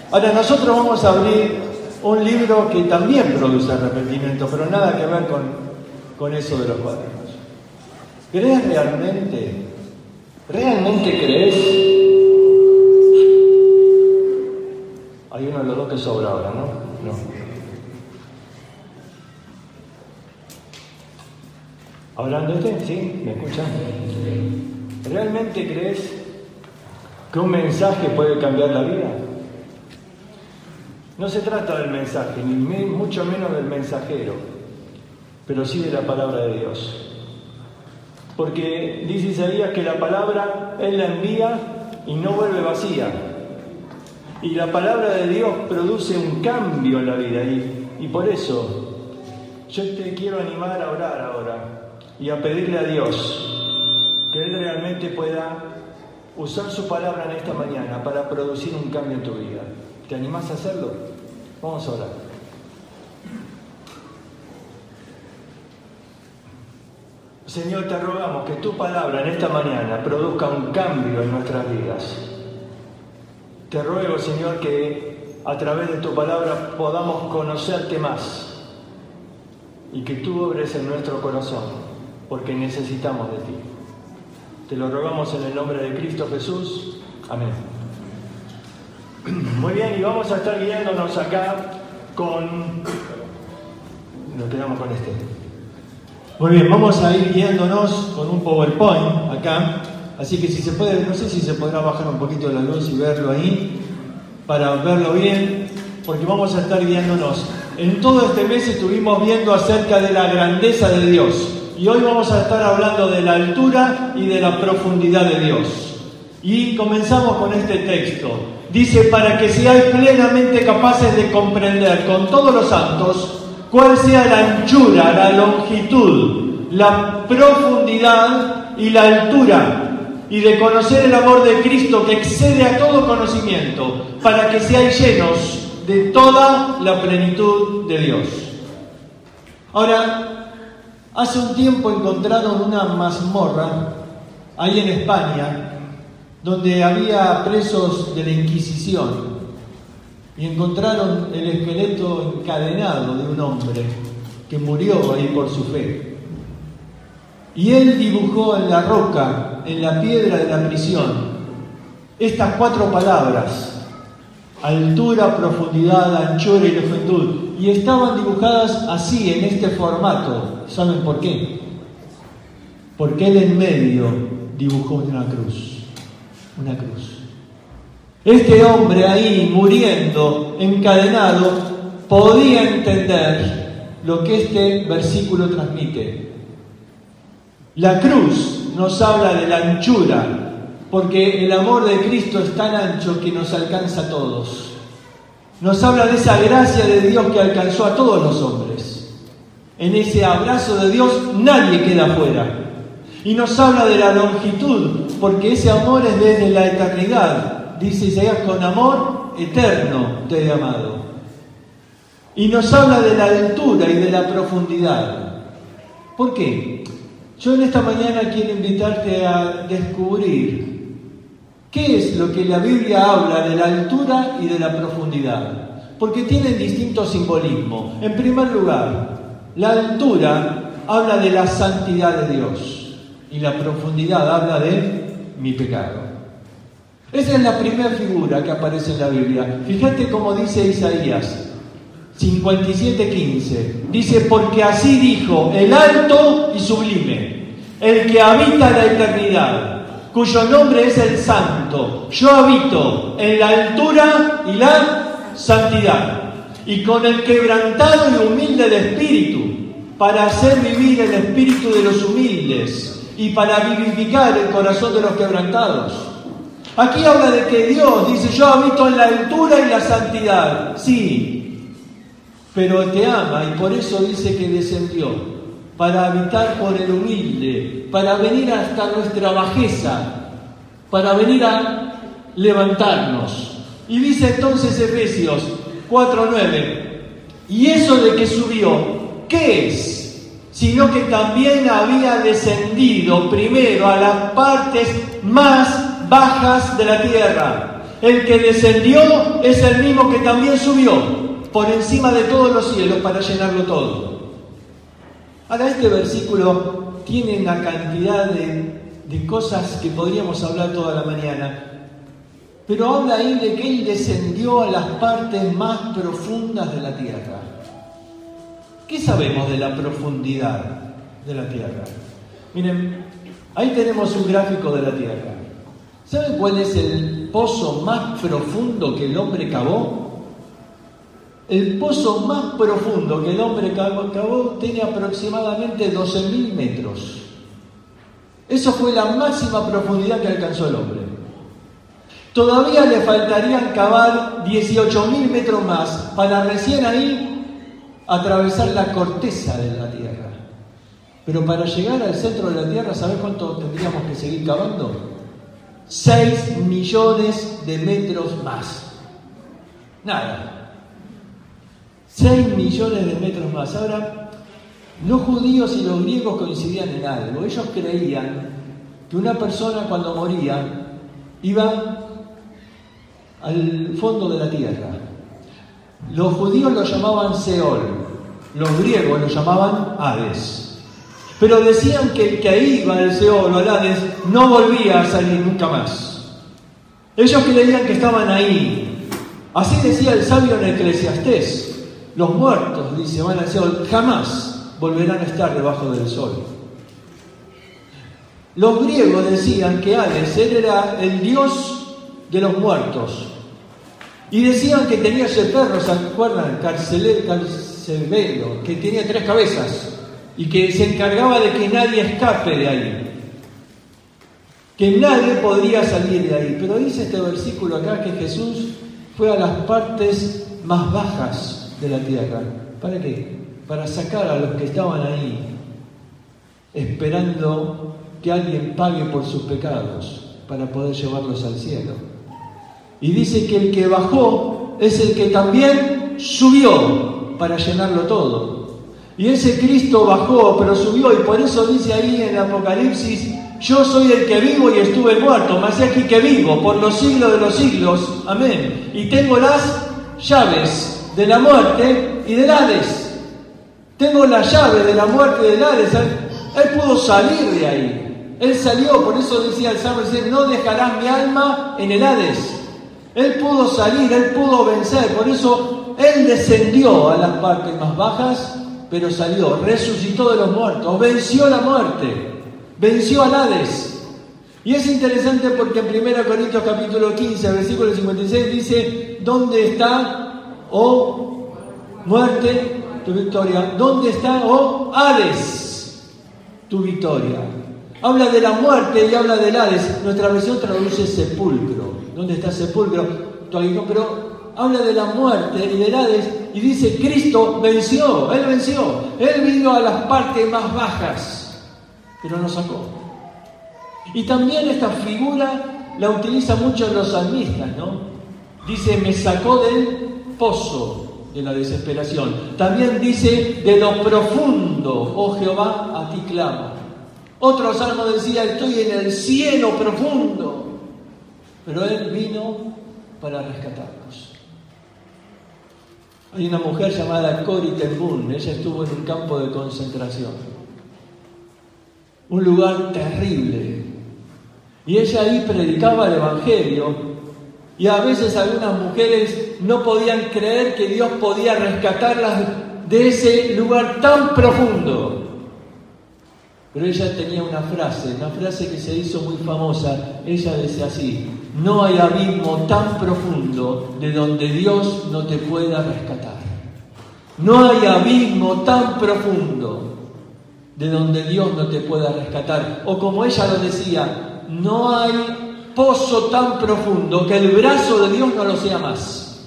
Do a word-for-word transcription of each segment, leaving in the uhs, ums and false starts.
Ahora nosotros vamos a abrir un libro que también produce arrepentimiento, pero nada que ver con, con eso de los cuadernos. ¿Crees realmente? ¿Realmente crees? Hay uno de los dos que sobra ahora, ¿no? No. ¿Hablando este? ¿Sí? ¿Me escuchan? ¿Realmente crees que un mensaje puede cambiar la vida? No se trata del mensaje, ni mucho menos del mensajero, pero sí de la palabra de Dios. Porque dice Isaías que la palabra Él la envía y no vuelve vacía. Y la palabra de Dios produce un cambio en la vida. Y, y por eso yo te quiero animar a orar ahora y a pedirle a Dios que Él realmente pueda usar su palabra en esta mañana para producir un cambio en tu vida. ¿Te animás a hacerlo? Vamos a orar. Señor, te rogamos que tu palabra en esta mañana produzca un cambio en nuestras vidas. Te ruego, Señor, que a través de tu palabra podamos conocerte más y que tú obres en nuestro corazón, porque necesitamos de ti. Te lo rogamos en el nombre de Cristo Jesús. Amén. Muy bien, y vamos a estar guiándonos acá con... Nos quedamos con este. Muy bien, vamos a ir guiándonos con un PowerPoint acá. Así que si se puede, no sé si se podrá bajar un poquito la luz y verlo ahí, para verlo bien, porque vamos a estar guiándonos. En todo este mes estuvimos viendo acerca de la grandeza de Dios. Y hoy vamos a estar hablando de la altura y de la profundidad de Dios. Y comenzamos con este texto. Dice, para que seáis plenamente capaces de comprender con todos los santos cuál sea la anchura, la longitud, la profundidad y la altura, y de conocer el amor de Cristo que excede a todo conocimiento, para que seáis llenos de toda la plenitud de Dios. Ahora, hace un tiempo encontraron una mazmorra ahí en España, donde había presos de la Inquisición, y encontraron el esqueleto encadenado de un hombre que murió ahí por su fe. Y él dibujó en la roca, en la piedra de la prisión, estas cuatro palabras: altura, profundidad, anchura y longitud. Y estaban dibujadas así, en este formato. ¿Saben por qué? Porque él en medio dibujó una cruz. Una cruz. Este hombre ahí, muriendo, encadenado, podía entender lo que este versículo transmite. La cruz nos habla de la anchura, porque el amor de Cristo es tan ancho que nos alcanza a todos. Nos habla de esa gracia de Dios que alcanzó a todos los hombres. En ese abrazo de Dios nadie queda fuera. Y nos habla de la longitud, porque ese amor es desde la eternidad. Dice Isaías, con amor eterno te he amado. Y nos habla de la altura y de la profundidad. ¿Por qué? Yo en esta mañana quiero invitarte a descubrir qué es lo que la Biblia habla de la altura y de la profundidad. Porque tienen distinto simbolismo. En primer lugar, la altura habla de la santidad de Dios. Y la profundidad habla de mi pecado. Esa es la primera figura que aparece en la Biblia. Fíjate cómo dice Isaías cincuenta y siete quince. Dice, porque así dijo el alto y sublime, el que habita la eternidad, cuyo nombre es el Santo. Yo habito en la altura y la santidad, y con el quebrantado y humilde de espíritu, para hacer vivir el espíritu de los humildes y para vivificar el corazón de los quebrantados. Aquí habla de que Dios dice, yo habito en la altura y la santidad. Sí, pero te ama, y por eso dice que descendió, para habitar por el humilde, para venir hasta nuestra bajeza, para venir a levantarnos. Y dice entonces Efesios cuatro nueve, y eso de que subió, ¿qué es? Sino que también había descendido primero a las partes más bajas de la tierra. El que descendió es el mismo que también subió por encima de todos los cielos para llenarlo todo. Ahora, este versículo tiene una cantidad de, de cosas que podríamos hablar toda la mañana, pero habla ahí de que Él descendió a las partes más profundas de la tierra. ¿Qué sabemos de la profundidad de la tierra? Miren, ahí tenemos un gráfico de la tierra. ¿Saben cuál es el pozo más profundo que el hombre cavó? El pozo más profundo que el hombre cavó, cavó tiene aproximadamente doce mil metros. Eso fue la máxima profundidad que alcanzó el hombre. Todavía le faltarían cavar dieciocho mil metros más para recién ahí atravesar la corteza de la tierra. Pero para llegar al centro de la tierra, ¿sabes cuánto tendríamos que seguir cavando? seis millones de metros más. Nada. seis millones de metros más. Ahora, los judíos y los griegos coincidían en algo. Ellos creían que una persona cuando moría iba al fondo de la tierra. Los judíos lo llamaban Seol, los griegos lo llamaban Hades. Pero decían que el que iba al Seol o al Hades no volvía a salir nunca más. Ellos creían que estaban ahí. Así decía el sabio en Eclesiastés: los muertos, dice, van al Seol, jamás volverán a estar debajo del sol. Los griegos decían que Hades era el dios de los muertos. Y decían que tenía ese perro, ¿se acuerdan? Carcelero, que tenía tres cabezas y que se encargaba de que nadie escape de ahí. Que nadie podría salir de ahí. Pero dice este versículo acá que Jesús fue a las partes más bajas de la tierra. ¿Para qué? Para sacar a los que estaban ahí, esperando que alguien pague por sus pecados para poder llevarlos al cielo. Y dice que el que bajó es el que también subió para llenarlo todo. Y ese Cristo bajó, pero subió, y por eso dice ahí en el Apocalipsis: yo soy el que vivo y estuve muerto, mas he aquí que vivo por los siglos de los siglos. Amén. Y tengo las llaves de la muerte y del Hades. Tengo la llave de la muerte y del Hades. Él pudo salir de ahí. Él salió, por eso decía el Salmo, decir, no dejarás mi alma en el Hades. Él pudo salir, Él pudo vencer, por eso Él descendió a las partes más bajas, pero salió, resucitó de los muertos, venció la muerte, venció al Hades. Y es interesante porque en primera Corintios capítulo quince, versículo cincuenta y seis dice: ¿dónde está, oh muerte, tu victoria? ¿Dónde está, oh Hades, tu victoria? Habla de la muerte y habla del Hades. Nuestra versión traduce sepulcro. ¿Dónde está sepulcro? Pero habla de la muerte y del Hades y dice: Cristo venció, Él venció. Él vino a las partes más bajas, pero nos sacó. Y también esta figura la utilizan mucho los salmistas, ¿no? Dice: me sacó del pozo de la desesperación. También dice: de lo profundo, oh Jehová, a ti clamo. Otro salmo decía: estoy en el cielo profundo. Pero Él vino para rescatarnos. Hay una mujer llamada Corrie ten Boom. Ella estuvo en un campo de concentración, un lugar terrible, y ella ahí predicaba el Evangelio, y a veces algunas mujeres no podían creer que Dios podía rescatarlas de ese lugar tan profundo. Pero ella tenía una frase, una frase que se hizo muy famosa. Ella decía así: no hay abismo tan profundo de donde Dios no te pueda rescatar. No hay abismo tan profundo de donde Dios no te pueda rescatar. O como ella lo decía: no hay pozo tan profundo que el brazo de Dios no lo sea más.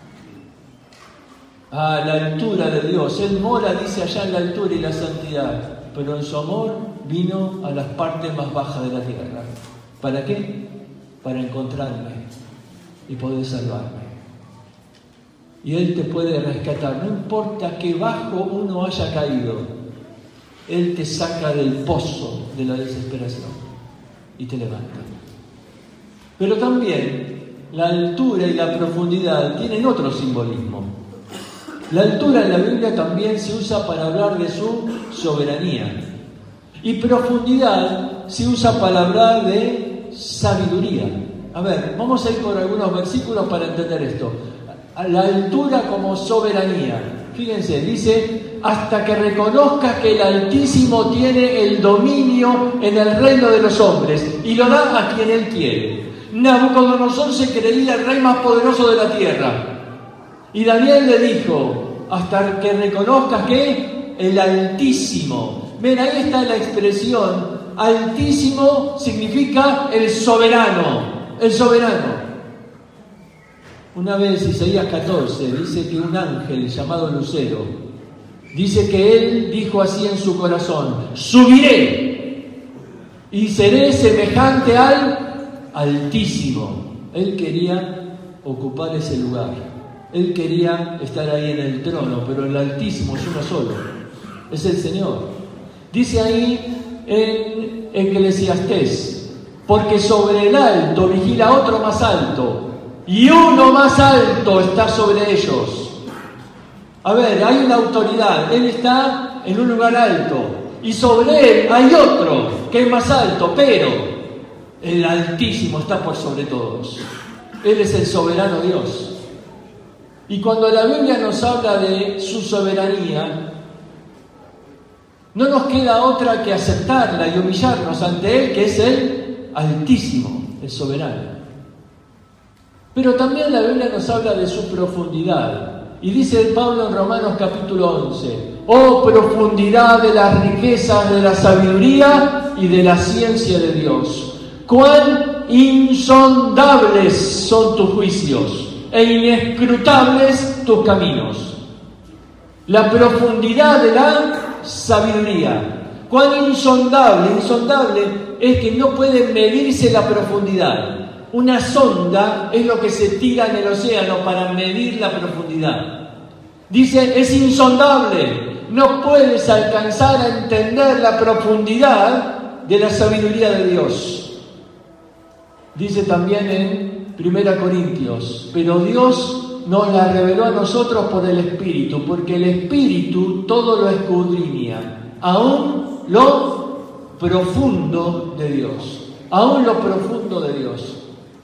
A la altura de Dios. Él mora, dice, allá en la altura y la santidad. Pero en su amor vino a las partes más bajas de la tierra. ¿Para qué? Para encontrarme y poder salvarme. Y Él te puede rescatar. No importa qué bajo uno haya caído, Él te saca del pozo de la desesperación y te levanta. Pero también la altura y la profundidad tienen otro simbolismo. La altura en la Biblia también se usa para hablar de su soberanía. Y profundidad se usa para hablar de sabiduría. A ver, vamos a ir por algunos versículos para entender esto. La altura como soberanía. Fíjense, dice, hasta que reconozcas que el Altísimo tiene el dominio en el reino de los hombres y lo da a quien Él quiere. Nabucodonosor se creía el rey más poderoso de la tierra. Y Daniel le dijo, hasta que reconozcas que el Altísimo. Ven, ahí está la expresión, Altísimo significa el soberano, el soberano. Una vez, Isaías catorce, dice que un ángel llamado Lucero, dice que él dijo así en su corazón, subiré y seré semejante al Altísimo. Él quería ocupar ese lugar, él quería estar ahí en el trono, pero el Altísimo es uno solo, es el Señor. Dice ahí en Eclesiastés, porque sobre el alto vigila otro más alto, y uno más alto está sobre ellos. A ver, hay una autoridad, él está en un lugar alto, y sobre él hay otro que es más alto, pero el Altísimo está por sobre todos. Él es el soberano Dios. Y cuando la Biblia nos habla de su soberanía, no nos queda otra que aceptarla y humillarnos ante Él, que es el Altísimo, el soberano. Pero también la Biblia nos habla de su profundidad. Y dice Pablo en Romanos capítulo once, oh profundidad de las riquezas de la sabiduría y de la ciencia de Dios, cuán insondables son tus juicios e inescrutables tus caminos. La profundidad de la sabiduría. Cuán insondable, insondable es que no puede medirse la profundidad. Una sonda es lo que se tira en el océano para medir la profundidad. Dice, es insondable. No puedes alcanzar a entender la profundidad de la sabiduría de Dios. Dice también en Primera Corintios, pero Dios nos la reveló a nosotros por el Espíritu, porque el Espíritu todo lo escudriña, aún lo profundo de Dios, aún lo profundo de Dios.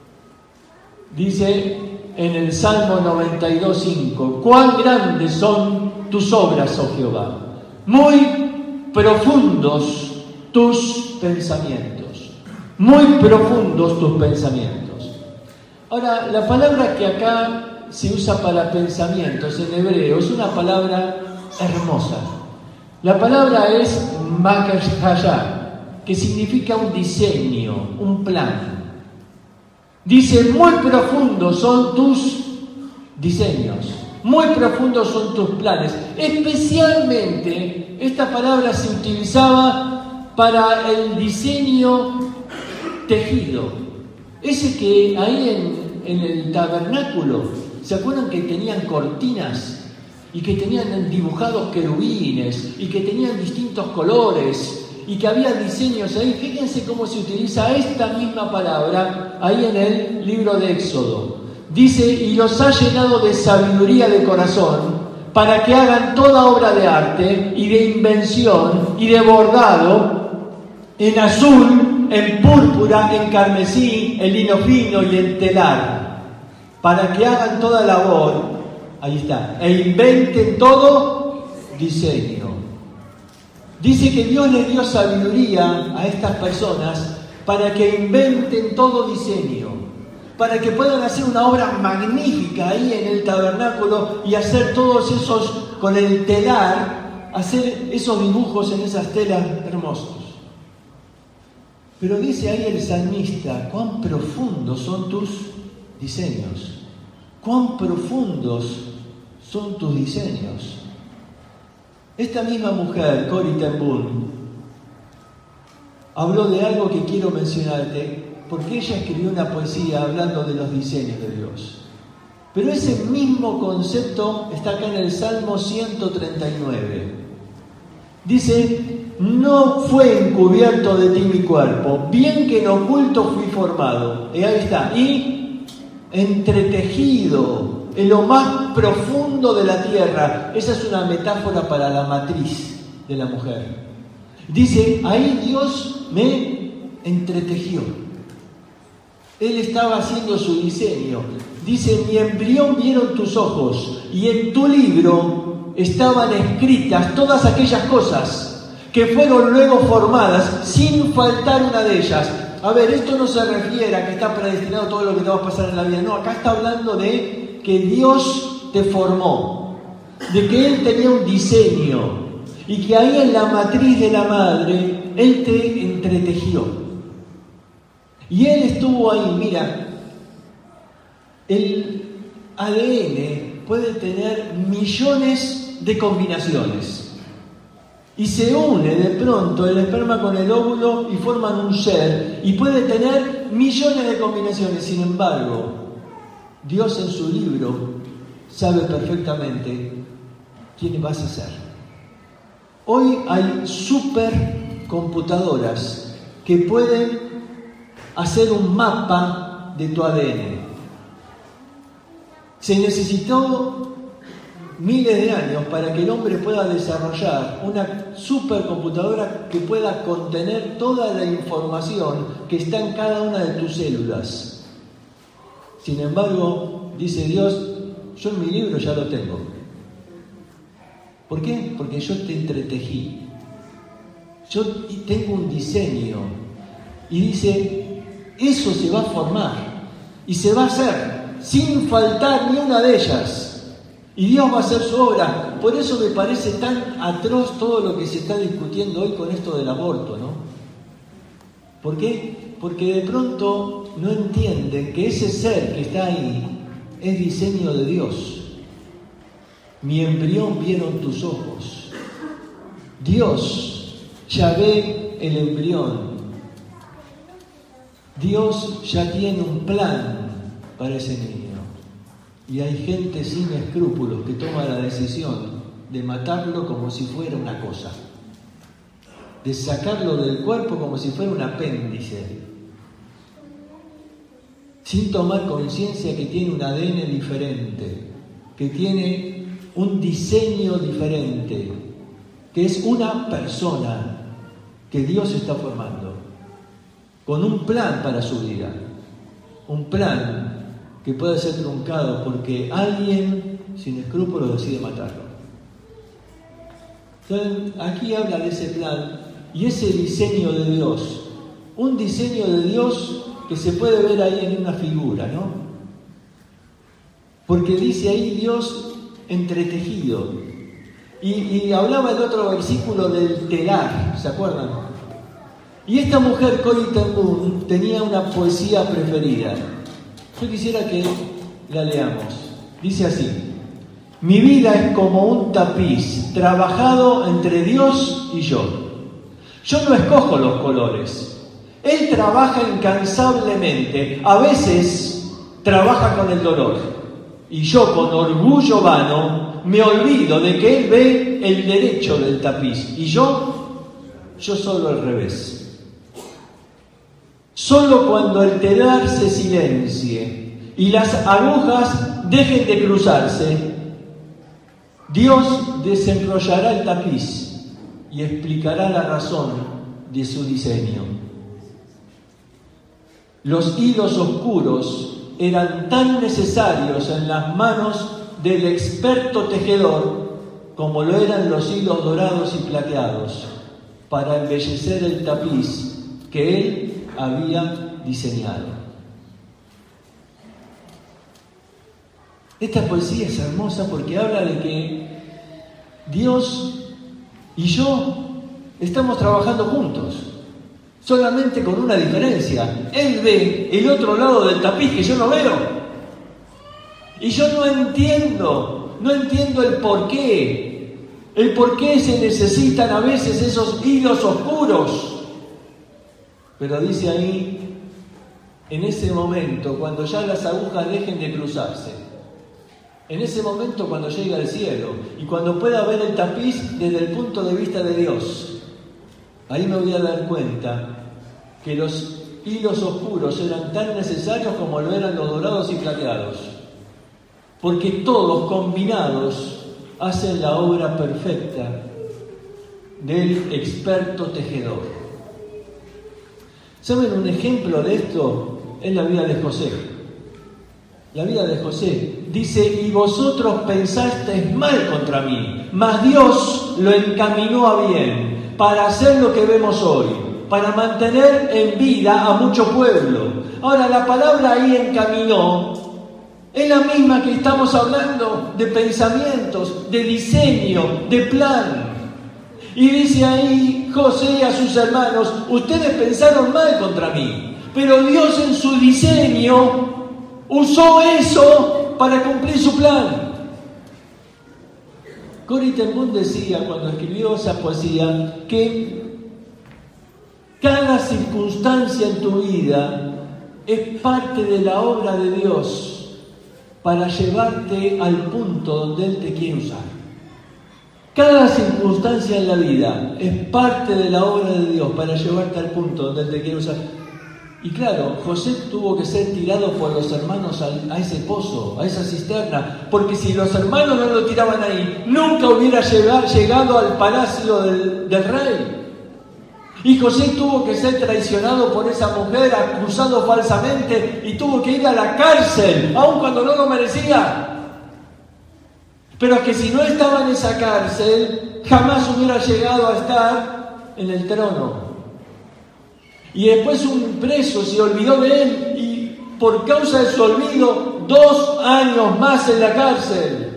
Dice en el Salmo noventa y dos, cinco, cuán grandes son tus obras, oh Jehová, muy profundos tus pensamientos, muy profundos tus pensamientos. Ahora, la palabra que acá se usa para pensamientos en hebreo es una palabra hermosa. La palabra es makashaya, que significa un diseño, un plan. Dice, muy profundos son tus diseños, muy profundos son tus planes. Especialmente, esta palabra se utilizaba para el diseño tejido. Ese que ahí en, en el tabernáculo, ¿se acuerdan que tenían cortinas? Y que tenían dibujados querubines, y que tenían distintos colores, y que había diseños ahí. Fíjense cómo se utiliza esta misma palabra ahí en el libro de Éxodo. Dice, y los ha llenado de sabiduría de corazón, para que hagan toda obra de arte, y de invención, y de bordado, en azul, en púrpura, en carmesí, en lino fino y en telar, para que hagan toda labor, ahí está, e inventen todo diseño. Dice que Dios le dio sabiduría a estas personas para que inventen todo diseño, para que puedan hacer una obra magnífica ahí en el tabernáculo y hacer todos esos, con el telar, hacer esos dibujos en esas telas hermosos. Pero dice ahí el salmista, cuán profundos son tus diseños, cuán profundos son tus diseños. Esta misma mujer, Corrie ten Boom, habló de algo que quiero mencionarte, porque ella escribió una poesía hablando de los diseños de Dios. Pero ese mismo concepto está acá en el Salmo ciento treinta y nueve. Dice, no fue encubierto de ti mi cuerpo, bien que en oculto fui formado. Y ahí está. Y entretejido en lo más profundo de la tierra. Esa es una metáfora para la matriz de la mujer. Dice, ahí Dios me entretejió. Él estaba haciendo su diseño. Dice, mi embrión vieron tus ojos y en tu libro estaban escritas todas aquellas cosas que fueron luego formadas sin faltar una de ellas. A ver, esto no se refiere a que está predestinado todo lo que te va a pasar en la vida. No, acá está hablando de que Dios te formó, de que Él tenía un diseño y que ahí en la matriz de la madre Él te entretejió. Y Él estuvo ahí, mira, el A D N puede tener millones de combinaciones. Y se une de pronto el esperma con el óvulo y forman un ser. Y puede tener millones de combinaciones. Sin embargo, Dios en su libro sabe perfectamente quién vas a ser. Hoy hay supercomputadoras que pueden hacer un mapa de tu A D N. Se necesitó miles de años para que el hombre pueda desarrollar una supercomputadora que pueda contener toda la información que está en cada una de tus células. Sin embargo, dice Dios, yo en mi libro ya lo tengo. ¿Por qué? Porque yo te entretejí. Yo tengo un diseño. Y dice, eso se va a formar y se va a hacer sin faltar ni una de ellas. Y Dios va a hacer su obra. Por eso me parece tan atroz todo lo que se está discutiendo hoy con esto del aborto, ¿no? ¿Por qué? Porque de pronto no entienden que ese ser que está ahí es diseño de Dios. Mi embrión vieron tus ojos. Dios ya ve el embrión. Dios ya tiene un plan para ese niño. Y hay gente sin escrúpulos que toma la decisión de matarlo como si fuera una cosa, de sacarlo del cuerpo como si fuera un apéndice, sin tomar conciencia que tiene un A D N diferente, que tiene un diseño diferente, que es una persona que Dios está formando, con un plan para su vida, un plan que puede ser truncado porque alguien sin escrúpulos decide matarlo. Entonces, aquí habla de ese plan y ese diseño de Dios, un diseño de Dios que se puede ver ahí en una figura, ¿no? Porque dice ahí Dios entretejido. Y, y hablaba el otro versículo del telar, ¿se acuerdan? Y esta mujer, Corrie ten Boom, tenía una poesía preferida. Yo quisiera que la leamos. Dice así: mi vida es como un tapiz trabajado entre Dios y yo. Yo no escojo los colores. Él trabaja incansablemente. A veces trabaja con el dolor. Y yo, con orgullo vano, me olvido de que Él ve el derecho del tapiz. Y yo, yo solo al revés. Solo cuando el telar se silencie y las agujas dejen de cruzarse, Dios desenrollará el tapiz y explicará la razón de su diseño. Los hilos oscuros eran tan necesarios en las manos del experto tejedor como lo eran los hilos dorados y plateados para embellecer el tapiz que él había diseñado. Esta poesía es hermosa porque habla de que Dios y yo estamos trabajando juntos, solamente con una diferencia. Él ve el otro lado del tapiz que yo no veo. Y yo no entiendo, no entiendo el por qué, el por qué se necesitan a veces esos hilos oscuros. Pero dice ahí, en ese momento, cuando ya las agujas dejen de cruzarse, en ese momento cuando llegue al cielo y cuando pueda ver el tapiz desde el punto de vista de Dios, ahí me voy a dar cuenta que los hilos oscuros eran tan necesarios como lo eran los dorados y plateados, porque todos combinados hacen la obra perfecta del experto tejedor. ¿Saben un ejemplo de esto? Es la vida de José. La vida de José dice: y vosotros pensasteis mal contra mí, mas Dios lo encaminó a bien, para hacer lo que vemos hoy, para mantener en vida a mucho pueblo. Ahora, la palabra ahí encaminó es la misma que estamos hablando de pensamientos, de diseño, de plan. Y dice ahí José a sus hermanos: ustedes pensaron mal contra mí, pero Dios en su diseño usó eso para cumplir su plan. Corrie ten Boom decía, cuando escribió esa poesía, que cada circunstancia en tu vida es parte de la obra de Dios para llevarte al punto donde Él te quiere usar. Cada circunstancia en la vida es parte de la obra de Dios para llevarte al punto donde Él te quiere usar. Y claro, José tuvo que ser tirado por los hermanos a ese pozo, a esa cisterna, porque si los hermanos no lo tiraban ahí, nunca hubiera llegado al palacio del, del rey. Y José tuvo que ser traicionado por esa mujer, acusado falsamente, y tuvo que ir a la cárcel, aun cuando no lo merecía. Pero es que si no estaba en esa cárcel, jamás hubiera llegado a estar en el trono. Y después un preso se olvidó de él y por causa de su olvido, dos años más en la cárcel.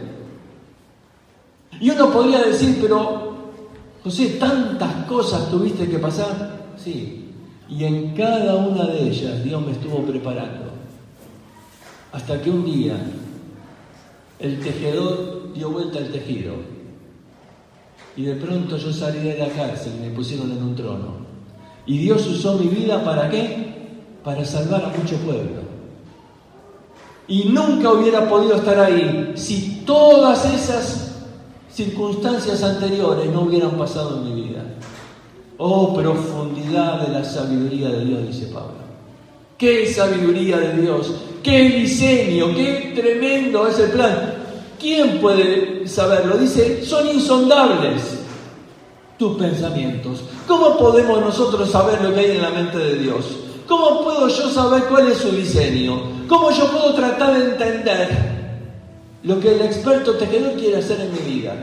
Y uno podría decir: pero José, tantas cosas tuviste que pasar. Sí, y en cada una de ellas Dios me estuvo preparando. Hasta que un día el tejedor dio vuelta al tejido. Y de pronto yo salí de la cárcel y me pusieron en un trono. Y Dios usó mi vida, ¿para qué? Para salvar a mucho pueblo. Y nunca hubiera podido estar ahí si todas esas circunstancias anteriores no hubieran pasado en mi vida. Oh, profundidad de la sabiduría de Dios, dice Pablo. ¡Qué sabiduría de Dios! ¡Qué diseño! ¡Qué tremendo es el plan! ¿Quién puede saberlo? Dice: son insondables tus pensamientos. ¿Cómo podemos nosotros saber lo que hay en la mente de Dios? ¿Cómo puedo yo saber cuál es su diseño? ¿Cómo yo puedo tratar de entender lo que el experto tejedor quiere hacer en mi vida?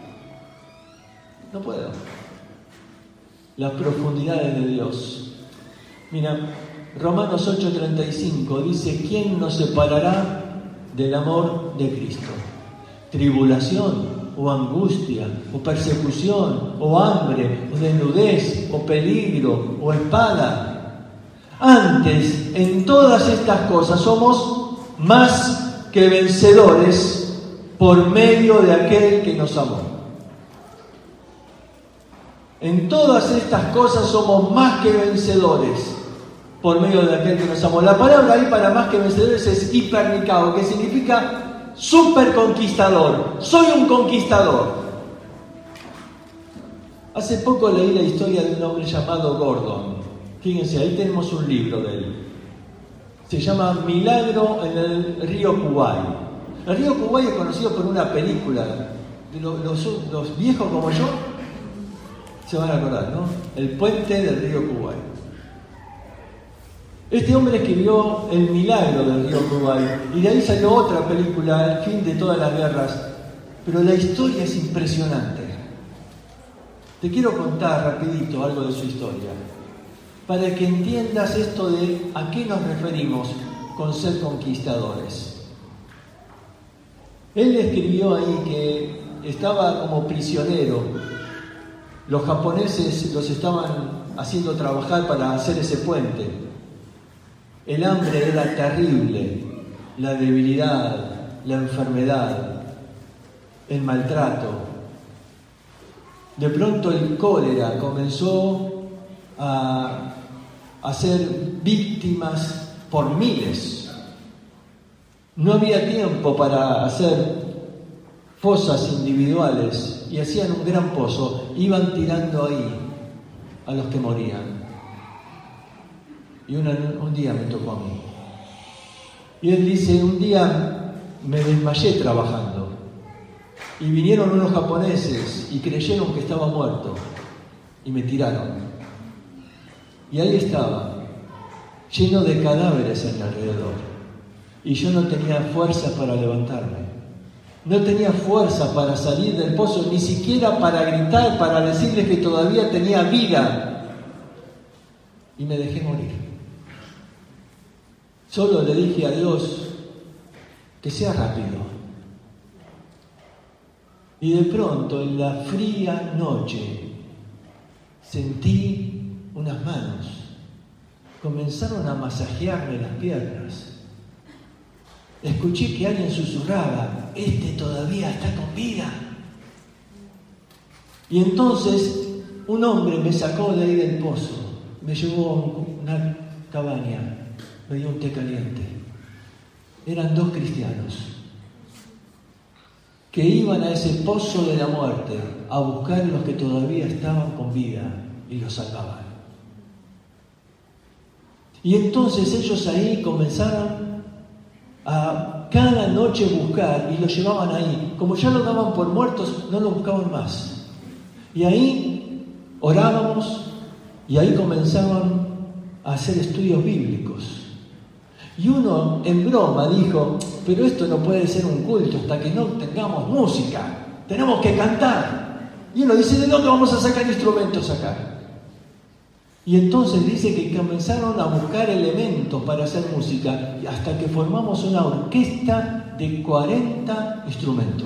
No puedo. Las profundidades de Dios. Mira, Romanos ocho treinta y cinco dice: ¿quién nos separará del amor de Cristo? Tribulación, o angustia, o persecución, o hambre, o desnudez, o peligro, o espada. Antes, en todas estas cosas somos más que vencedores por medio de aquel que nos amó. En todas estas cosas somos más que vencedores por medio de aquel que nos amó. La palabra ahí para más que vencedores es hipernicao, que significa super conquistador. Soy un conquistador. Hace poco leí la historia de un hombre llamado Gordon. Fíjense, ahí tenemos un libro de él. Se llama Milagro en el río Kuwai. El río Kuwai es conocido por una película. Los, los, los viejos como yo se van a acordar, ¿no? El puente del río Kuwai. Este hombre escribió El milagro del río Kuwai, y de ahí salió otra película, El fin de todas las guerras, pero la historia es impresionante. Te quiero contar rapidito algo de su historia, para que entiendas esto de a qué nos referimos con ser conquistadores. Él escribió ahí que estaba como prisionero. Los japoneses los estaban haciendo trabajar para hacer ese puente. El hambre era terrible, la debilidad, la enfermedad, el maltrato. De pronto el cólera comenzó a hacer víctimas por miles. No había tiempo para hacer fosas individuales y hacían un gran pozo, iban tirando ahí a los que morían. Y una, un día me tocó a mí. Y él dice, un día me desmayé trabajando. Y vinieron unos japoneses y creyeron que estaba muerto. Y me tiraron. Y ahí estaba, lleno de cadáveres a mi alrededor. Y yo no tenía fuerza para levantarme. No tenía fuerza para salir del pozo, ni siquiera para gritar, para decirles que todavía tenía vida. Y me dejé morir. Solo le dije a Dios que sea rápido. Y de pronto, en la fría noche, sentí unas manos. Comenzaron a masajearme las piernas. Escuché que alguien susurraba, este todavía está con vida. Y entonces un hombre me sacó de ahí del pozo, me llevó a una cabaña, me dio un té caliente. Eran dos cristianos que iban a ese pozo de la muerte a buscar a los que todavía estaban con vida y los salvaban. Y entonces ellos ahí comenzaron a cada noche buscar y lo llevaban ahí. Como ya lo daban por muertos, no lo buscaban más. Y ahí orábamos y ahí comenzaban a hacer estudios bíblicos. Y uno en broma dijo, pero esto no puede ser un culto hasta que no tengamos música, tenemos que cantar. Y uno dice, ¿de dónde vamos a sacar instrumentos acá? Y entonces dice que comenzaron a buscar elementos para hacer música hasta que formamos una orquesta de cuarenta instrumentos.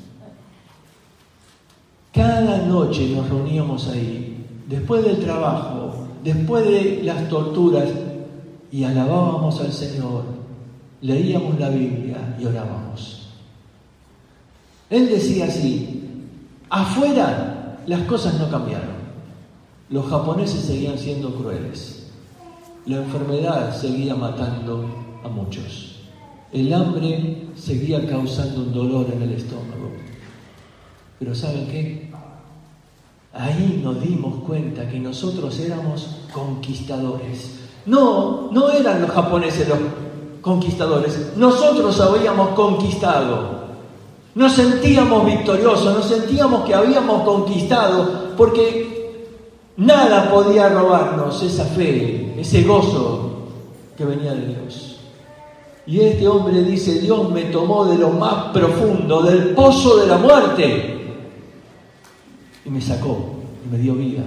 Cada noche nos reuníamos ahí, después del trabajo, después de las torturas, y alabábamos al Señor, leíamos la Biblia y orábamos. Él decía así, afuera las cosas no cambiaron. Los japoneses seguían siendo crueles. La enfermedad seguía matando a muchos. El hambre seguía causando un dolor en el estómago. Pero ¿saben qué? Ahí nos dimos cuenta que nosotros éramos conquistadores. No, no eran los japoneses los conquistadores. Nosotros habíamos conquistado. Nos sentíamos victoriosos, nos sentíamos que habíamos conquistado, porque nada podía robarnos esa fe, ese gozo que venía de Dios. Y este hombre dice, Dios me tomó de lo más profundo, del pozo de la muerte, y me sacó, y me dio vida.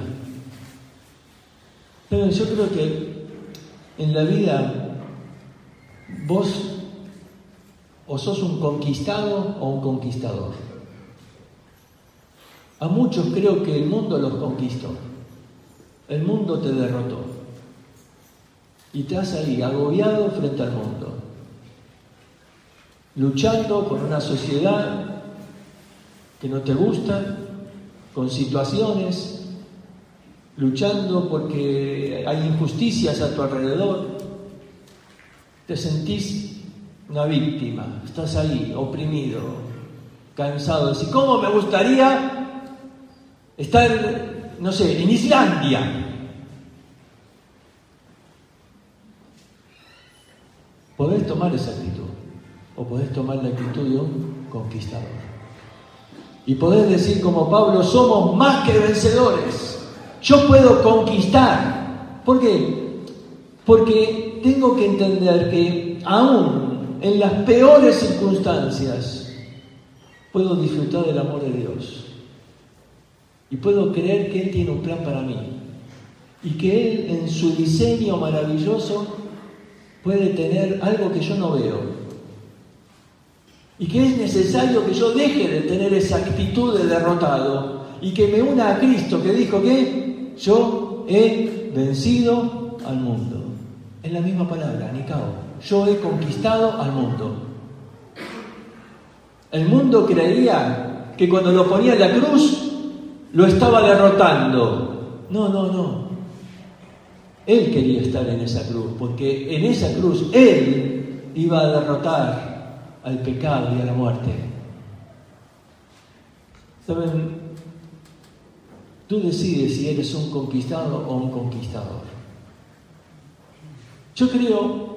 Pero yo creo que en la vida vos o sos un conquistado o un conquistador. A muchos creo que el mundo los conquistó. El mundo te derrotó y te has ahí agobiado frente al mundo, luchando con una sociedad que no te gusta, con situaciones, luchando porque hay injusticias a tu alrededor. Te sentís una víctima, estás ahí oprimido, cansado. Decís, ¿cómo me gustaría estar, no sé, en Islandia? Podés tomar esa actitud, o podés tomar la actitud de un conquistador. Y podés decir como Pablo, somos más que vencedores. Yo puedo conquistar. ¿Por qué? Porque tengo que entender que aún en las peores circunstancias puedo disfrutar del amor de Dios. Y puedo creer que Él tiene un plan para mí. Y que Él, en su diseño maravilloso, puede tener algo que yo no veo. Y que es necesario que yo deje de tener esa actitud de derrotado y que me una a Cristo, que dijo que yo he vencido al mundo. Es la misma palabra, Nikao. Yo he conquistado al mundo. El mundo creía que cuando lo ponía en la cruz lo estaba derrotando. No, no, no. Él quería estar en esa cruz, porque en esa cruz Él iba a derrotar al pecado y a la muerte. ¿Saben? Tú decides si eres un conquistado o un conquistador. Yo creo,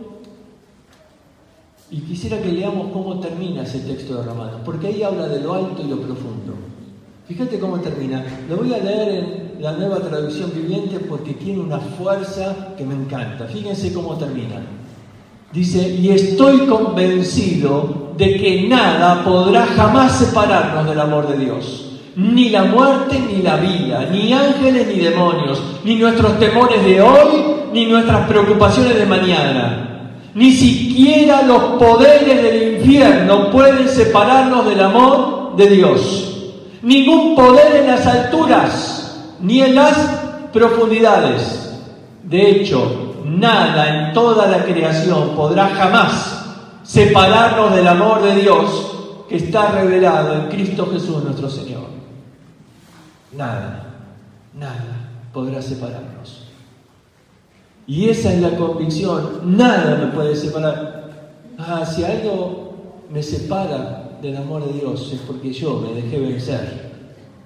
y quisiera que leamos cómo termina ese texto de Romanos, porque ahí habla de lo alto y lo profundo. Fíjate cómo termina. Lo voy a leer en la Nueva Traducción Viviente porque tiene una fuerza que me encanta. Fíjense cómo termina. Dice, y estoy convencido de que nada podrá jamás separarnos del amor de Dios. Ni la muerte ni la vida, ni ángeles ni demonios, ni nuestros temores de hoy, ni nuestras preocupaciones de mañana. Ni siquiera los poderes del infierno pueden separarnos del amor de Dios. Ningún poder en las alturas, ni en las profundidades. De hecho, nada en toda la creación podrá jamás separarnos del amor de Dios que está revelado en Cristo Jesús nuestro Señor. Nada, nada podrá separarnos. Y esa es la convicción, nada me puede separar. Ah, si algo me separa del amor de Dios es porque yo me dejé vencer.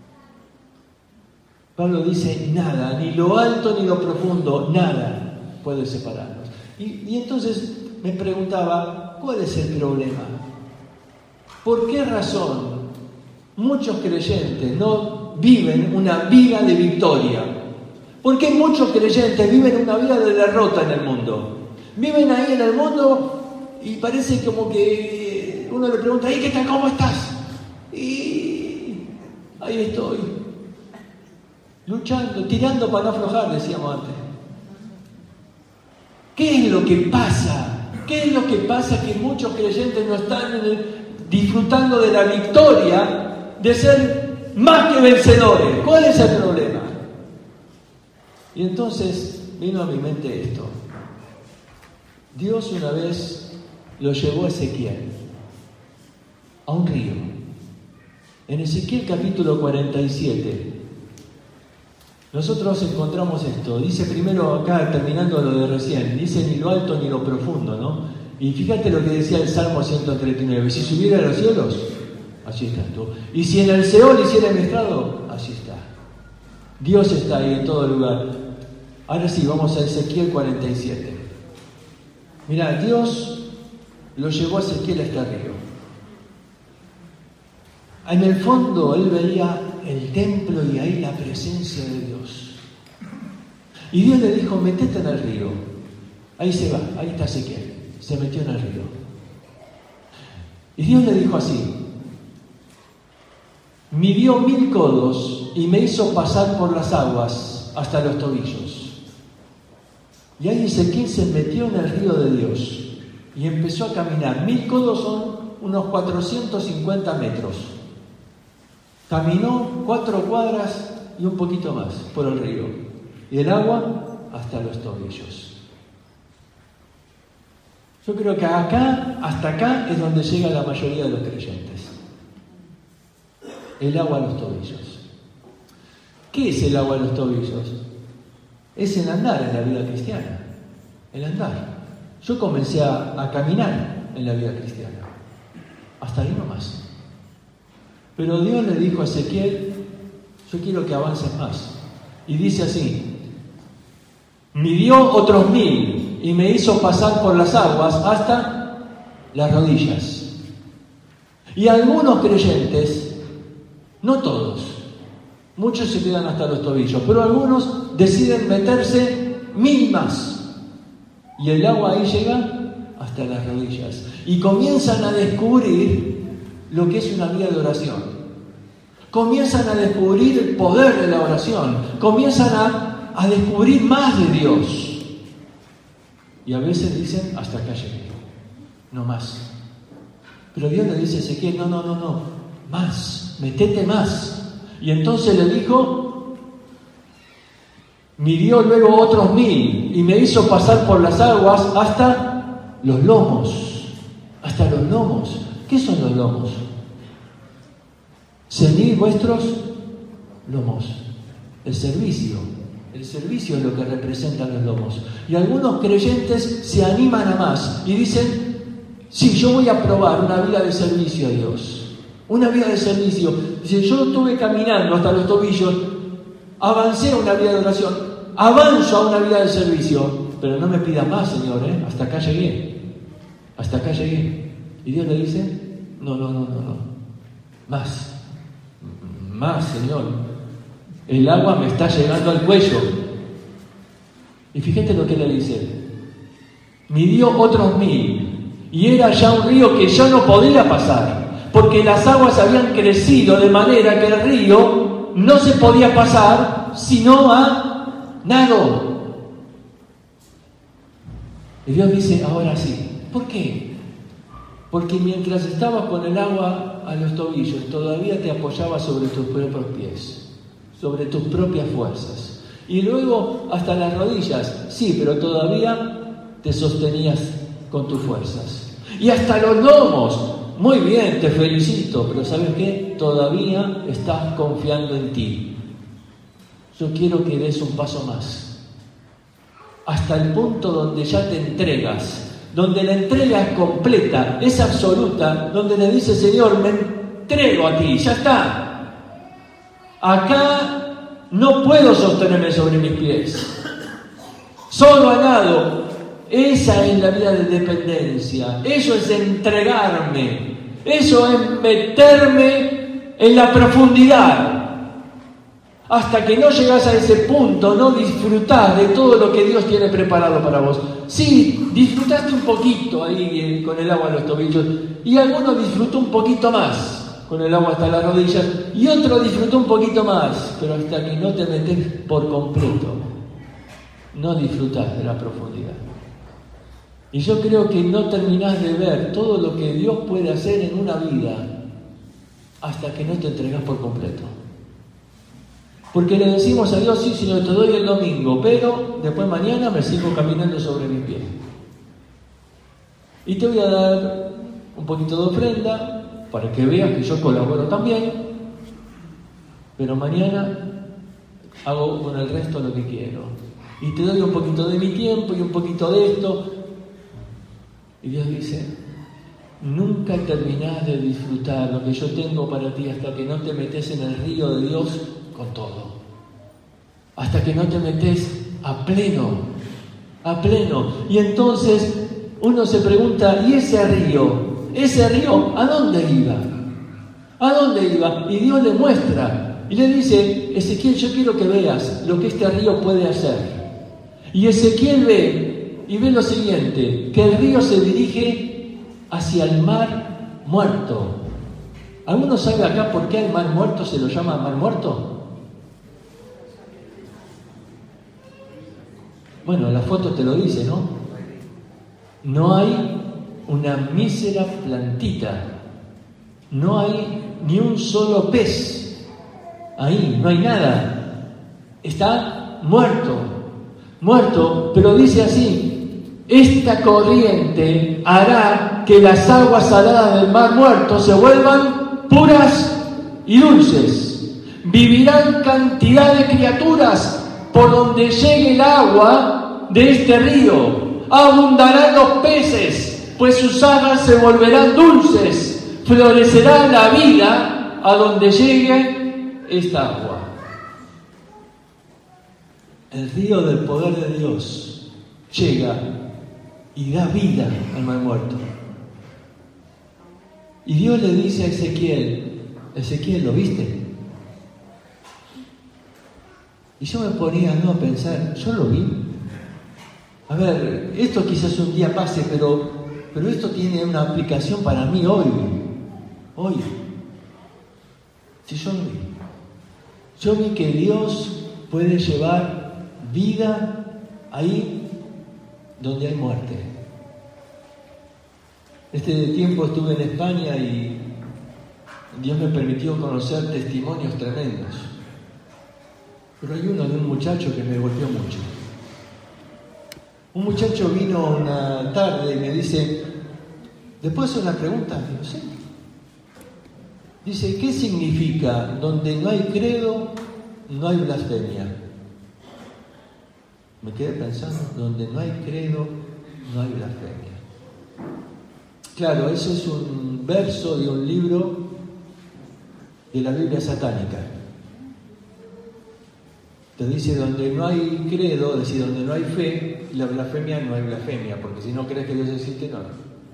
Pablo dice, nada, ni lo alto ni lo profundo, nada puede separarnos. Y, y entonces me preguntaba, ¿cuál es el problema? ¿Por qué razón muchos creyentes no viven una vida de victoria? ¿Por qué muchos creyentes viven una vida de derrota en el mundo? Viven ahí en el mundo y parece como que uno le pregunta, ¿y qué tal? ¿Cómo estás? Y ahí estoy, luchando, tirando para no aflojar, decíamos antes. ¿Qué es lo que pasa? ¿Qué es lo que pasa que muchos creyentes no están en el, disfrutando de la victoria de ser más que vencedores? ¿Cuál es el problema? Y entonces vino a mi mente esto. Dios una vez lo llevó a Ezequiel a un río. En Ezequiel capítulo cuarenta y siete, nosotros encontramos esto. Dice primero acá, terminando lo de recién, dice ni lo alto ni lo profundo, ¿no? Y fíjate lo que decía el Salmo ciento treinta y nueve. Si subiera a los cielos, allí estás tú. Y si en el Seol hiciera mi estrado, allí está. Dios está ahí en todo lugar. Ahora sí, vamos a Ezequiel cuarenta y siete. Mirá, Dios lo llevó a Ezequiel a este río. En el fondo él veía el templo y ahí la presencia de Dios. Y Dios le dijo, metete en el río. Ahí se va, ahí está Ezequiel. Se metió en el río. Y Dios le dijo así, midió mil codos y me hizo pasar por las aguas hasta los tobillos. Y ahí Ezequiel se metió en el río de Dios y empezó a caminar. Mil codos son unos cuatrocientos cincuenta metros. Caminó cuatro cuadras y un poquito más por el río. Y el agua hasta los tobillos. Yo creo que acá, hasta acá, es donde llega la mayoría de los creyentes. El agua a los tobillos. ¿Qué es el agua a los tobillos? Es el andar en la vida cristiana. El andar. Yo comencé a, a caminar en la vida cristiana. Hasta ahí nomás. Pero Dios le dijo a Ezequiel, yo quiero que avances más. Y dice así, midió otros mil y me hizo pasar por las aguas hasta las rodillas. Y algunos creyentes, no todos, muchos se quedan hasta los tobillos, pero algunos deciden meterse mil más. Y el agua ahí llega hasta las rodillas. Y comienzan a descubrir lo que es una vida de oración. Comienzan a descubrir el poder de la oración. Comienzan a, a descubrir más de Dios. Y a veces dicen, hasta acá llegué, no más. Pero Dios le dice a Ezequiel, no, no, no, no, más, metete más. Y entonces le dijo, midió luego otros mil y me hizo pasar por las aguas hasta los lomos. Hasta los lomos. ¿Qué son los lomos? Ceñid vuestros lomos. El servicio. El servicio es lo que representan los lomos. Y algunos creyentes se animan a más y dicen, sí, yo voy a probar una vida de servicio a Dios. Una vida de servicio. Dice, yo estuve caminando hasta los tobillos, avancé a una vida de oración, avanzo a una vida de servicio. pero no me pidas más, Señor, ¿eh? Hasta acá llegué, hasta acá llegué. Y Dios le dice, no, no, no, no, no, más, más, Señor, el agua me está llegando al cuello. Y fíjate lo que le dice, midió otros mil, y era ya un río que ya no podía pasar, porque las aguas habían crecido de manera que el río no se podía pasar sino a nado. Y Dios dice, ahora sí. ¿Por qué? Porque mientras estabas con el agua a los tobillos, todavía te apoyabas sobre tus propios pies, sobre tus propias fuerzas. Y luego hasta las rodillas, sí, pero todavía te sostenías con tus fuerzas. Y hasta los lomos, muy bien, te felicito, pero ¿sabes qué? Todavía estás confiando en ti. Yo quiero que des un paso más, hasta el punto donde ya te entregas, donde la entrega es completa, es absoluta, donde le dices, Señor, me entrego a ti, ya está. Acá no puedo sostenerme sobre mis pies, solo a nado. Esa es la vida de dependencia, eso es entregarme, eso es meterme en la profundidad. Hasta que no llegas a ese punto, no disfrutás de todo lo que Dios tiene preparado para vos. Sí, disfrutaste un poquito ahí con el agua en los tobillos, y alguno disfrutó un poquito más con el agua hasta las rodillas, y otro disfrutó un poquito más, pero hasta que no te metes por completo, no disfrutás de la profundidad. Y yo creo que no terminás de ver todo lo que Dios puede hacer en una vida hasta que no te entregás por completo. Porque le decimos a Dios, sí, Señor, te doy el domingo, pero después mañana me sigo caminando sobre mis pies. Y te voy a dar un poquito de ofrenda para que veas que yo colaboro también, pero mañana hago con el resto lo que quiero. Y te doy un poquito de mi tiempo y un poquito de esto. Y Dios dice, nunca terminás de disfrutar lo que yo tengo para ti hasta que no te metes en el río de Dios con todo, hasta que no te metes a pleno, a pleno. Y entonces uno se pregunta, ¿y ese río? ¿Ese río a dónde iba? ¿A dónde iba? Y Dios le muestra y le dice, Ezequiel, yo quiero que veas lo que este río puede hacer. Y Ezequiel ve, y ve lo siguiente, que el río se dirige hacia el mar muerto. ¿Alguno sabe acá por qué el mar muerto se lo llama mar muerto? Bueno, la foto te lo dice, ¿no? No hay una mísera plantita, no hay ni un solo pez, ahí no hay nada, está muerto, muerto, pero dice así, esta corriente hará que las aguas saladas del mar muerto se vuelvan puras y dulces, vivirán cantidad de criaturas por donde llegue el agua de este río, abundarán los peces, pues sus aguas se volverán dulces, florecerá la vida a donde llegue esta agua. El río del poder de Dios llega y da vida al mar muerto. Y Dios le dice a Ezequiel, Ezequiel, ¿lo viste? Y yo me ponía ¿no? a pensar, ¿yo lo vi? A ver, esto quizás un día pase, pero, pero esto tiene una aplicación para mí hoy. Hoy. Si yo lo vi. Yo vi que Dios puede llevar vida ahí donde hay muerte. Este tiempo estuve en España y Dios me permitió conocer testimonios tremendos. Pero hay uno de un muchacho que me golpeó mucho. Un muchacho vino una tarde y me dice, ¿le puedo hacer una pregunta? Digo, sí. Dice, ¿qué significa donde no hay credo, no hay blasfemia? Me quedé pensando, donde no hay credo, no hay blasfemia. Claro, ese es un verso de un libro de la Biblia satánica. Te dice donde no hay credo, es decir, donde no hay fe, la blasfemia no es blasfemia, porque si no crees que Dios existe, no.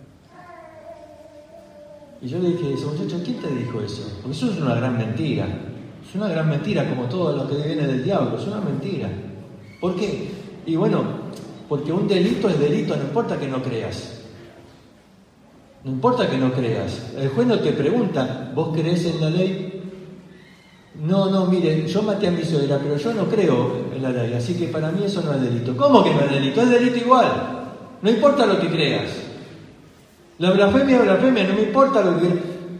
Y yo le dije a ese muchacho, ¿quién te dijo eso? Porque eso es una gran mentira. Es una gran mentira, como todo lo que viene del diablo, es una mentira. ¿Por qué? Y bueno, porque un delito es delito, no importa que no creas. No importa que no creas. El juez no te pregunta, ¿vos creés en la ley? No, no, mire, yo maté a mi suegra, pero yo no creo en la ley, así que para mí eso no es delito. ¿Cómo que no es delito? Es delito igual. No importa lo que creas. La blasfemia es blasfemia, no me importa lo que...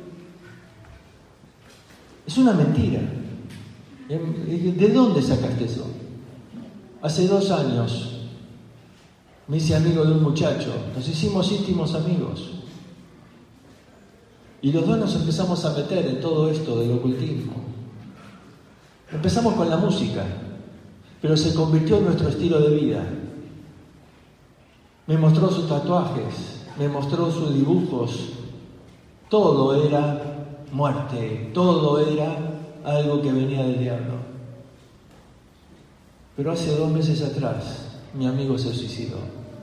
Es una mentira. ¿De dónde sacaste eso? Hace dos años me hice amigo de un muchacho, nos hicimos íntimos amigos. Y los dos nos empezamos a meter en todo esto del ocultismo. Empezamos con la música, pero se convirtió en nuestro estilo de vida. Me mostró sus tatuajes, me mostró sus dibujos. Todo era muerte, todo era algo que venía del diablo. Pero hace dos meses atrás, mi amigo se suicidó.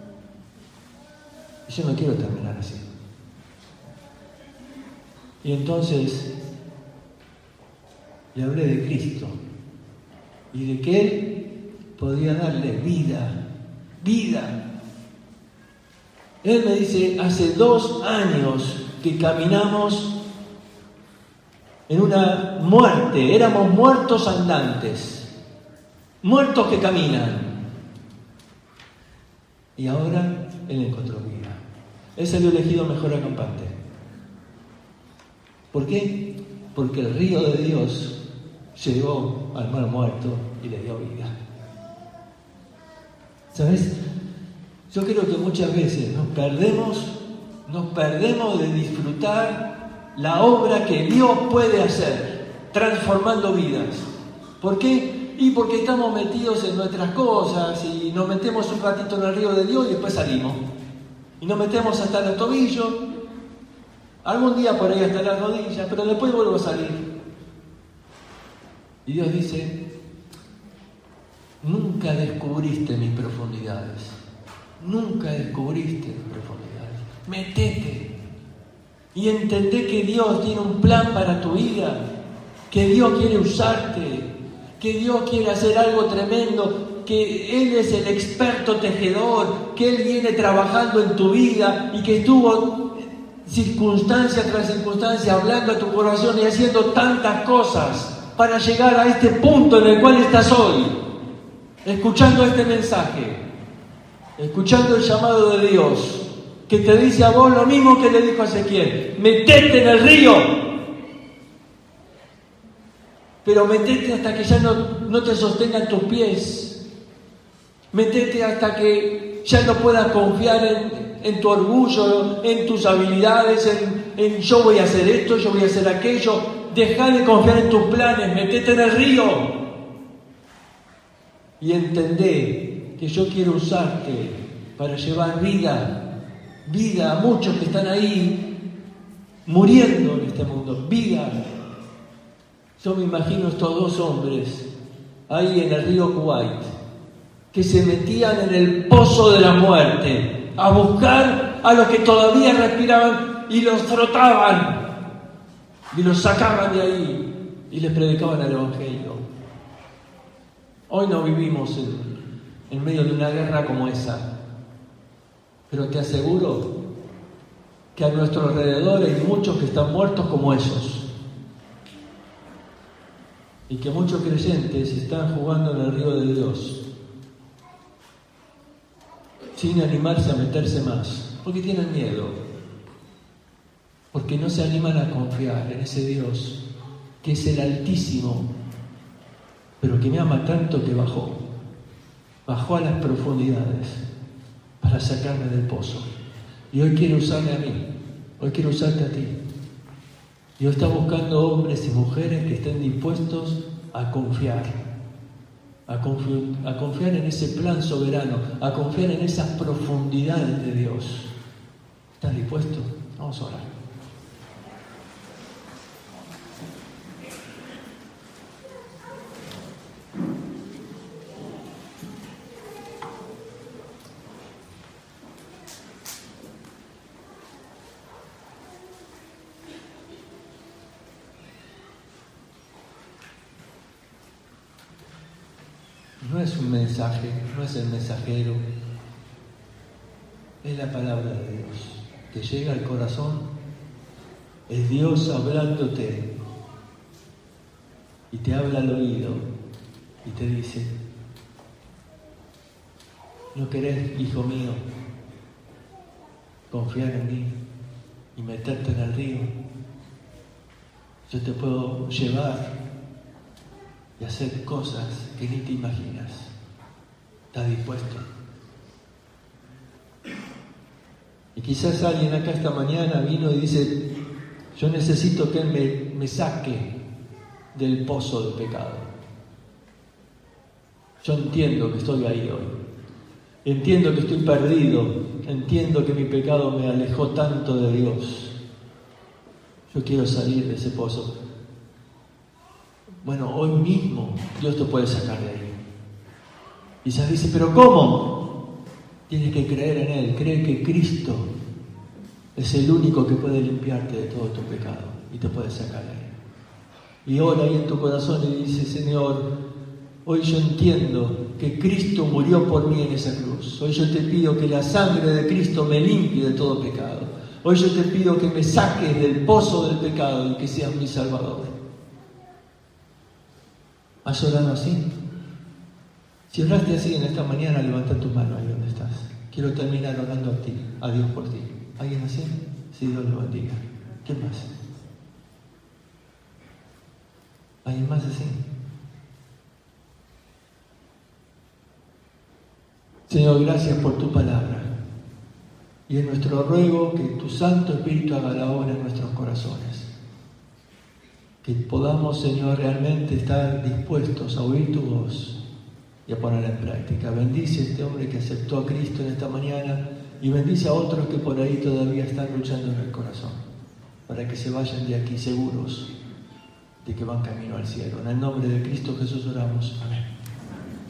Y yo no quiero terminar así. Y entonces le hablé de Cristo y de que Él podía darle vida, vida. Él me dice, hace dos años que caminamos en una muerte, éramos muertos andantes, muertos que caminan. Y ahora Él encontró vida. Él salió elegido mejor acampante. ¿Por qué? Porque el río de Dios llegó al mar muerto y le dio vida. ¿Sabes? Yo creo que muchas veces nos perdemos, nos perdemos de disfrutar la obra que Dios puede hacer, transformando vidas. ¿Por qué? Y porque estamos metidos en nuestras cosas y nos metemos un ratito en el río de Dios y después salimos. Y nos metemos hasta los tobillos, algún día por ahí hasta las rodillas, pero después vuelvo a salir. Y Dios dice, nunca descubriste mis profundidades, nunca descubriste mis profundidades. Metete y entendé que Dios tiene un plan para tu vida, que Dios quiere usarte, que Dios quiere hacer algo tremendo, que Él es el experto tejedor, que Él viene trabajando en tu vida y que estuvo circunstancia tras circunstancia hablando a tu corazón y haciendo tantas cosas para llegar a este punto en el cual estás hoy, escuchando este mensaje, escuchando el llamado de Dios, que te dice a vos lo mismo que le dijo a Ezequiel: metete en el río, pero metete hasta que ya no, no te sostengan tus pies, metete hasta que ya no puedas confiar en, en tu orgullo, en tus habilidades, en, en yo voy a hacer esto, yo voy a hacer aquello. Deja de confiar en tus planes, metete en el río y entendé que yo quiero usarte para llevar vida, vida a muchos que están ahí muriendo en este mundo, vida. Yo me imagino estos dos hombres ahí en el río Kuwait, que se metían en el pozo de la muerte a buscar a los que todavía respiraban y los frotaban y los sacaban de ahí y les predicaban el Evangelio. Hoy no vivimos en, en medio de una guerra como esa, pero te aseguro que a nuestro alrededor hay muchos que están muertos como esos, y que muchos creyentes están jugando en el río de Dios sin animarse a meterse más, porque tienen miedo, porque no se animan a confiar en ese Dios que es el Altísimo, pero que me ama tanto que bajó, bajó a las profundidades para sacarme del pozo. Y hoy quiere usarme a mí, hoy quiere usarte a ti. Dios está buscando hombres y mujeres que estén dispuestos a confiar, a confiar, a confiar en ese plan soberano, a confiar en esas profundidades de Dios. ¿Estás dispuesto? Vamos a orar. no es un mensaje, no es el mensajero, es la palabra de Dios que llega al corazón, es Dios hablándote y te habla al oído y te dice: ¿no querés, hijo mío, confiar en mí y meterte en el río? Yo te puedo llevar y hacer cosas que ni te imaginas. ¿Estás dispuesto? Y quizás alguien acá esta mañana vino y dice: yo necesito que Él me, me saque del pozo del pecado. Yo entiendo que estoy ahí hoy. Entiendo que estoy perdido. Entiendo que mi pecado me alejó tanto de Dios. Yo quiero salir de ese pozo. Bueno, hoy mismo Dios te puede sacar de ahí. Quizás dice: ¿pero cómo? Tienes que creer en Él. Cree que Cristo es el único que puede limpiarte de todo tu pecado y te puede sacar de ahí. Y ora ahí en tu corazón y dice: Señor, hoy yo entiendo que Cristo murió por mí en esa cruz. Hoy yo te pido que la sangre de Cristo me limpie de todo pecado. Hoy yo te pido que me saques del pozo del pecado y que seas mi Salvador. ¿Has orado así? Si oraste así en esta mañana, levanta tu mano ahí donde estás. Quiero terminar orando a ti, a Dios por ti. ¿Alguien así? Sí, Dios lo bendiga. ¿Qué más? ¿Alguien más así? Señor, gracias por tu palabra. Y es nuestro ruego que tu Santo Espíritu haga la obra en nuestros corazones. Que podamos, Señor, realmente estar dispuestos a oír tu voz y a ponerla en práctica. Bendice a este hombre que aceptó a Cristo en esta mañana y bendice a otros que por ahí todavía están luchando en el corazón, para que se vayan de aquí seguros de que van camino al cielo. En el nombre de Cristo Jesús oramos. Amén.